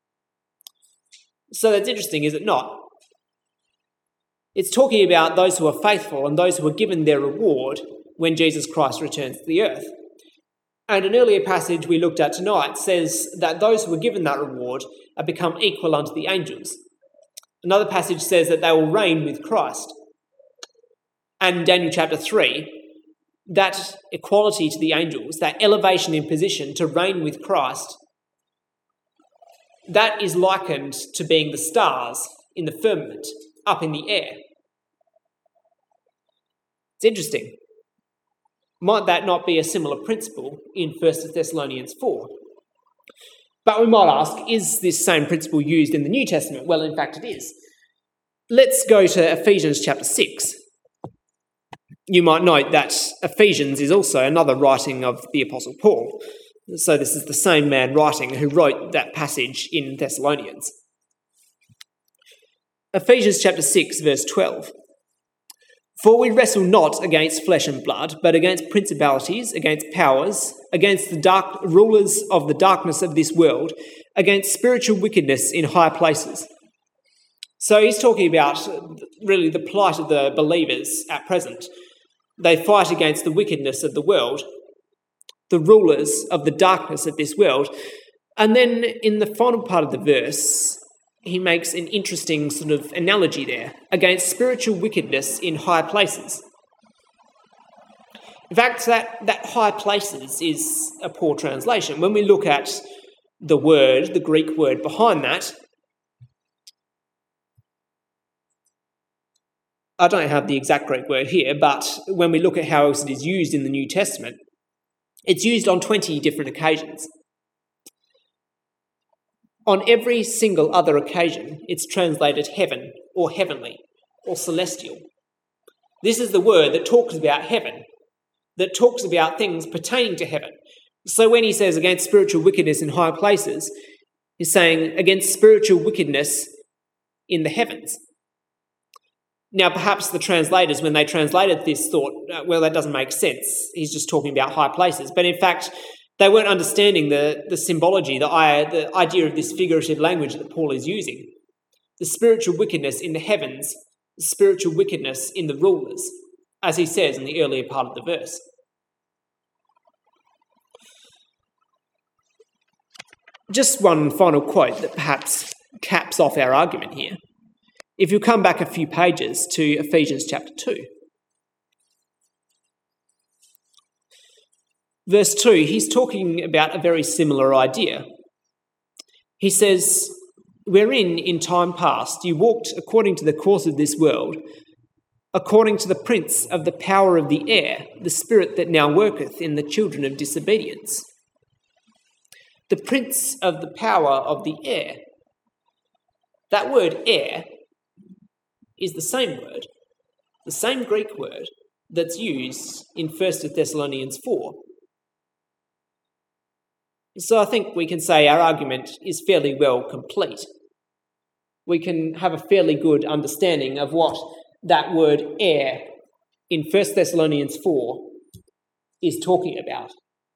So that's interesting, is it not? It's talking about those who are faithful and those who are given their reward when Jesus Christ returns to the earth. And an earlier passage we looked at tonight says that those who are given that reward are become equal unto the angels. Another passage says that they will reign with Christ. And in Daniel chapter three, that equality to the angels, that elevation in position to reign with Christ, that is likened to being the stars in the firmament, up in the air. It's interesting. Might that not be a similar principle in First Thessalonians four? But we might ask, is this same principle used in the New Testament? Well, in fact, it is. Let's go to Ephesians chapter six. You might note that Ephesians is also another writing of the Apostle Paul. So this is the same man writing who wrote that passage in Thessalonians. Ephesians chapter six, verse twelve. For we wrestle not against flesh and blood, but against principalities, against powers, against the dark rulers of the darkness of this world, against spiritual wickedness in high places. So he's talking about really the plight of the believers at present. They fight against the wickedness of the world, the rulers of the darkness of this world. And then in the final part of the verse, he makes an interesting sort of analogy there, against spiritual wickedness in high places. In fact, that, that high places is a poor translation. When we look at the word, the Greek word behind that, I don't have the exact Greek word here, but when we look at how else it is used in the New Testament, it's used on twenty different occasions. On every single other occasion, it's translated heaven or heavenly or celestial. This is the word that talks about heaven, that talks about things pertaining to heaven. So when he says against spiritual wickedness in high places, he's saying against spiritual wickedness in the heavens. Now, perhaps the translators, when they translated this, thought, well, that doesn't make sense. He's just talking about high places. But in fact, they weren't understanding the, the symbology, the, the idea of this figurative language that Paul is using. The spiritual wickedness in the heavens, the spiritual wickedness in the rulers, as he says in the earlier part of the verse. Just one final quote that perhaps caps off our argument here. If you come back a few pages to Ephesians chapter two. Verse two, he's talking about a very similar idea. He says, wherein in time past you walked according to the course of this world, according to the prince of the power of the air, the spirit that now worketh in the children of disobedience. The prince of the power of the air. That word air is the same word, the same Greek word that's used in First Thessalonians four. So I think we can say our argument is fairly well complete. We can have a fairly good understanding of what that word air in First Thessalonians four is talking about.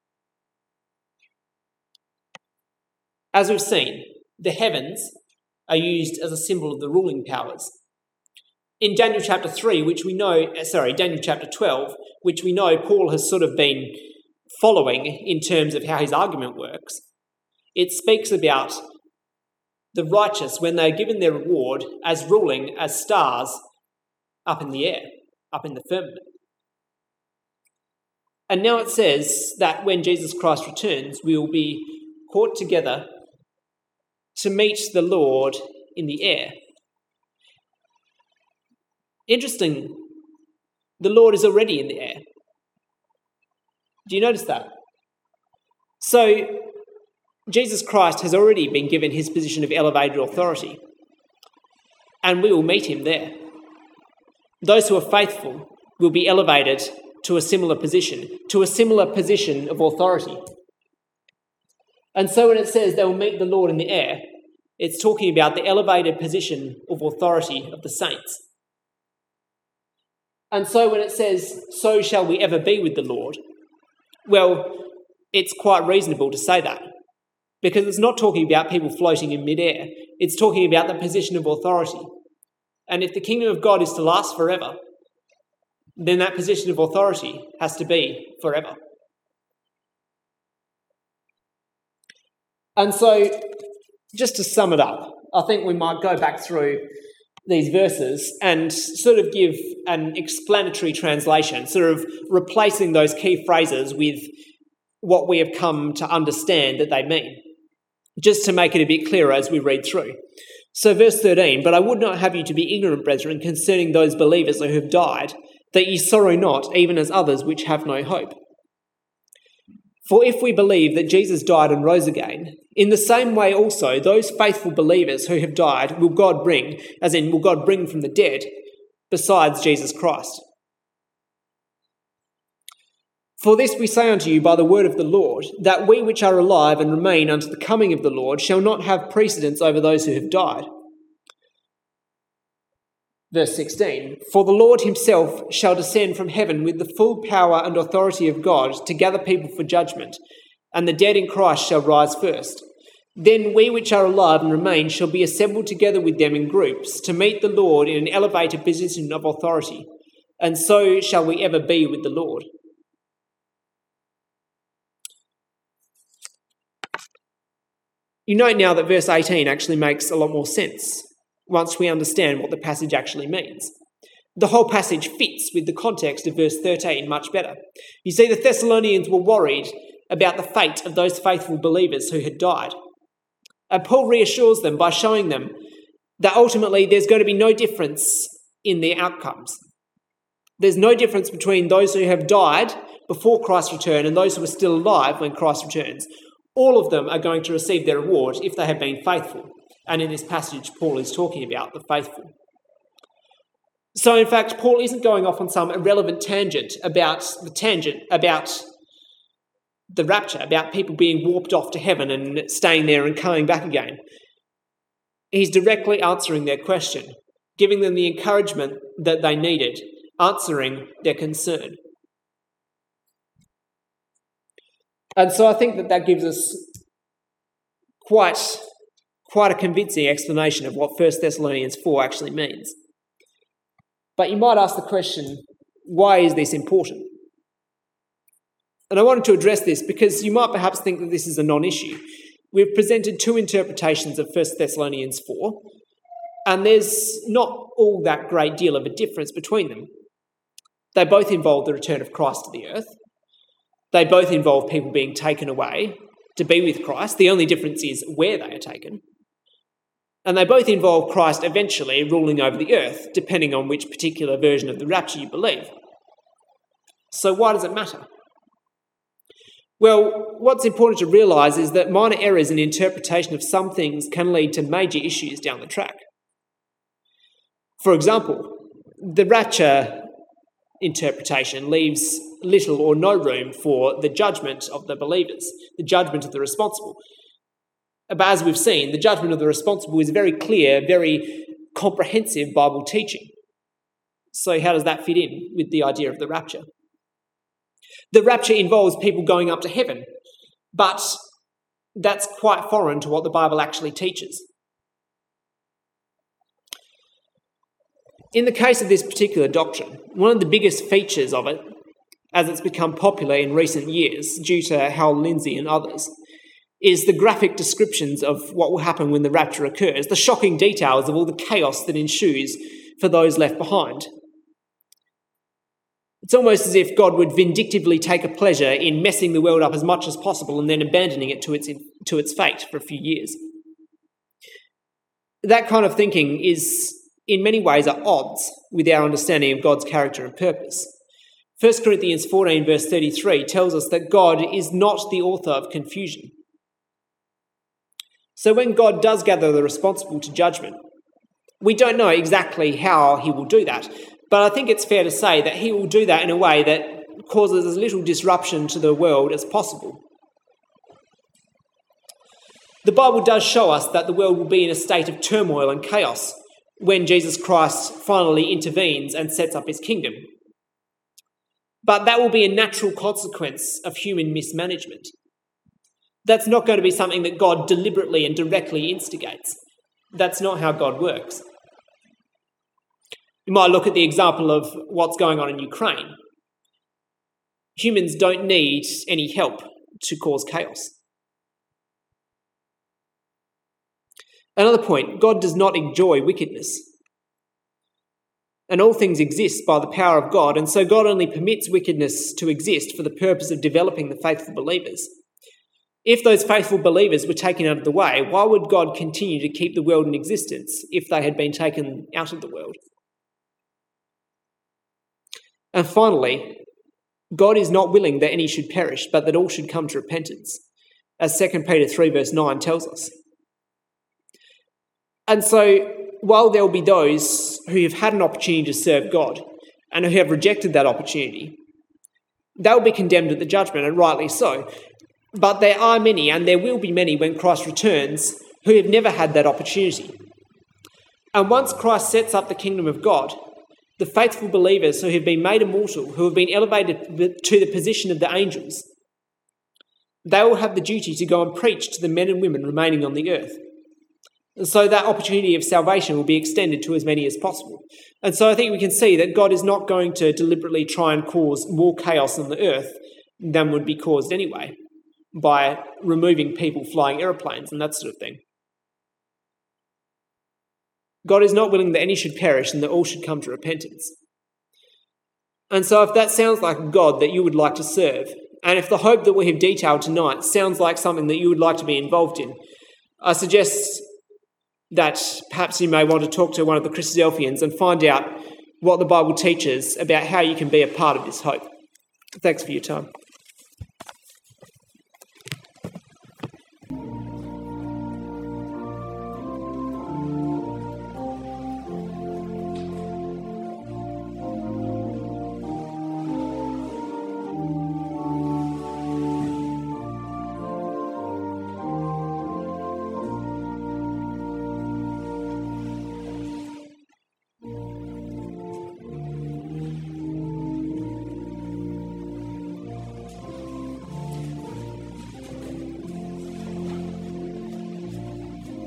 As we've seen, the heavens are used as a symbol of the ruling powers. In Daniel chapter three, which we know, sorry, Daniel chapter twelve, which we know Paul has sort of been following in terms of how his argument works, it speaks about the righteous when they're given their reward as ruling as stars up in the air, up in the firmament. And now it says that when Jesus Christ returns, we will be caught together to meet the Lord in the air. Interesting, the Lord is already in the air. Do you notice that? So, Jesus Christ has already been given his position of elevated authority, and we will meet him there. Those who are faithful will be elevated to a similar position, to a similar position of authority. And so when it says they will meet the Lord in the air, it's talking about the elevated position of authority of the saints. And so when it says, so shall we ever be with the Lord, well, it's quite reasonable to say that, because it's not talking about people floating in midair. It's talking about the position of authority. And if the kingdom of God is to last forever, then that position of authority has to be forever. And so, just to sum it up, I think we might go back through these verses and sort of give an explanatory translation, sort of replacing those key phrases with what we have come to understand that they mean, just to make it a bit clearer as we read through. So verse thirteen, but I would not have you to be ignorant, brethren, concerning those believers who have died, that ye sorrow not, even as others which have no hope. For if we believe that Jesus died and rose again, in the same way also those faithful believers who have died will God bring, as in will God bring from the dead, besides Jesus Christ. For this we say unto you by the word of the Lord, that we which are alive and remain unto the coming of the Lord shall not have precedence over those who have died. Verse sixteen, "For the Lord himself shall descend from heaven with the full power and authority of God to gather people for judgment, and the dead in Christ shall rise first. Then we which are alive and remain shall be assembled together with them in groups to meet the Lord in an elevated position of authority, and so shall we ever be with the Lord." You note now that verse eighteen actually makes a lot more sense once we understand what the passage actually means. The whole passage fits with the context of verse thirteen much better. You see, the Thessalonians were worried about the fate of those faithful believers who had died. And Paul reassures them by showing them that ultimately there's going to be no difference in their outcomes. There's no difference between those who have died before Christ's return and those who are still alive when Christ returns. All of them are going to receive their reward if they have been faithful. And in this passage, Paul is talking about the faithful. So in fact, Paul isn't going off on some irrelevant tangent about the tangent about the rapture, about people being warped off to heaven and staying there and coming back again. He's directly answering their question, giving them the encouragement that they needed, answering their concern. And so I think that that gives us quite, quite a convincing explanation of what First Thessalonians four actually means. But you might ask the question, why is this important? And I wanted to address this because you might perhaps think that this is a non-issue. We've presented two interpretations of First Thessalonians four, and there's not all that great deal of a difference between them. They both involve the return of Christ to the earth. They both involve people being taken away to be with Christ. The only difference is where they are taken. And they both involve Christ eventually ruling over the earth, depending on which particular version of the rapture you believe. So why does it matter? Well, what's important to realise is that minor errors in interpretation of some things can lead to major issues down the track. For example, the rapture interpretation leaves little or no room for the judgment of the believers, the judgment of the responsible. But as we've seen, the judgment of the responsible is very clear, very comprehensive Bible teaching. So how does that fit in with the idea of the rapture? The rapture involves people going up to heaven, but that's quite foreign to what the Bible actually teaches. In the case of this particular doctrine, one of the biggest features of it, as it's become popular in recent years due to Hal Lindsey and others, is the graphic descriptions of what will happen when the rapture occurs, the shocking details of all the chaos that ensues for those left behind. It's almost as if God would vindictively take a pleasure in messing the world up as much as possible and then abandoning it to its, to its fate for a few years. That kind of thinking is, in many ways, at odds with our understanding of God's character and purpose. First Corinthians fourteen verse thirty-three tells us that God is not the author of confusion. So when God does gather the responsible to judgment, we don't know exactly how he will do that, but I think it's fair to say that he will do that in a way that causes as little disruption to the world as possible. The Bible does show us that the world will be in a state of turmoil and chaos when Jesus Christ finally intervenes and sets up his kingdom. But that will be a natural consequence of human mismanagement. That's not going to be something that God deliberately and directly instigates. That's not how God works. You might look at the example of what's going on in Ukraine. Humans don't need any help to cause chaos. Another point, God does not enjoy wickedness. And all things exist by the power of God, and so God only permits wickedness to exist for the purpose of developing the faithful believers. If those faithful believers were taken out of the way, why would God continue to keep the world in existence if they had been taken out of the world? And finally, God is not willing that any should perish, but that all should come to repentance, as Second Peter three verse nine tells us. And so, while there will be those who have had an opportunity to serve God and who have rejected that opportunity, they will be condemned at the judgment, and rightly so. But there are many, and there will be many when Christ returns, who have never had that opportunity. And once Christ sets up the kingdom of God, the faithful believers who have been made immortal, who have been elevated to the position of the angels, they will have the duty to go and preach to the men and women remaining on the earth. And so that opportunity of salvation will be extended to as many as possible. And so I think we can see that God is not going to deliberately try and cause more chaos on the earth than would be caused anyway by removing people flying aeroplanes and that sort of thing. God is not willing that any should perish and that all should come to repentance. And so if that sounds like a God that you would like to serve, and if the hope that we have detailed tonight sounds like something that you would like to be involved in, I suggest that perhaps you may want to talk to one of the Christadelphians and find out what the Bible teaches about how you can be a part of this hope. Thanks for your time.